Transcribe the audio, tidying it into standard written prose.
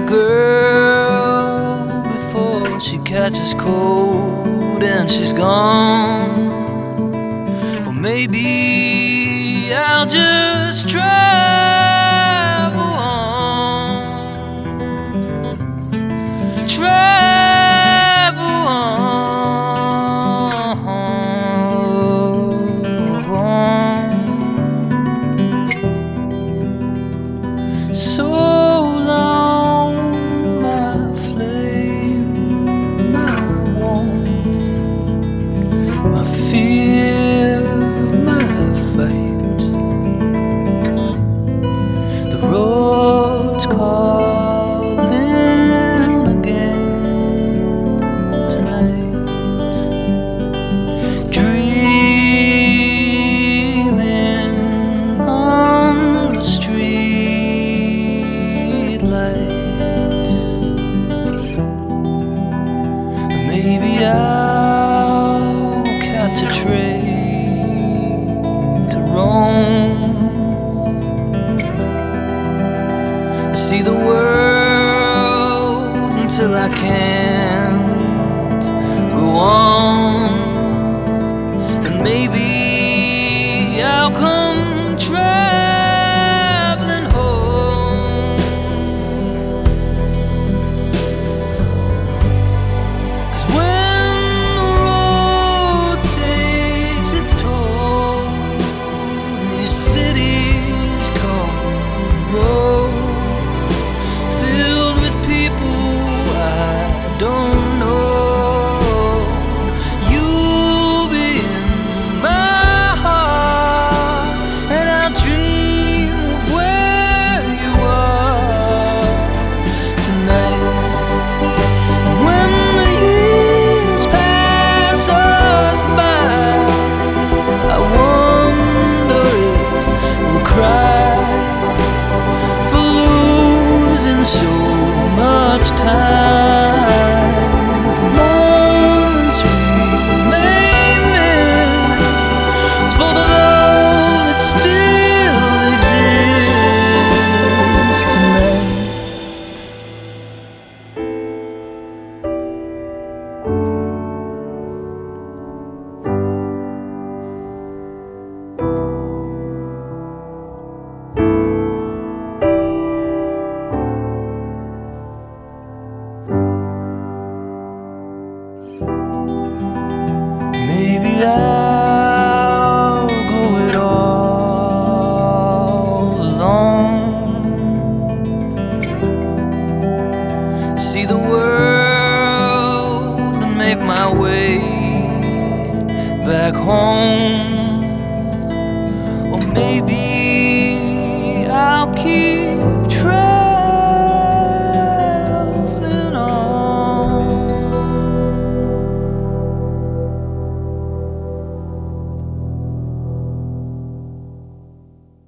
girl before she catches cold and she's gone. Or maybe I'll just travel on, travel on. So road's calling again tonight, dreaming on the street lights. Maybe I'll catch a train to Rome, see the world until I can't go on. And maybe I'll come traveling home. 'Cause when the road takes its toll, these cities come and go, don't know. You'll be in my heart, and I'll dream of where you are tonight. When the years pass us by, I wonder if we'll cry for losing so much time. Maybe I'll go it all alone, see the world and make my way back home. Or maybe I'll keep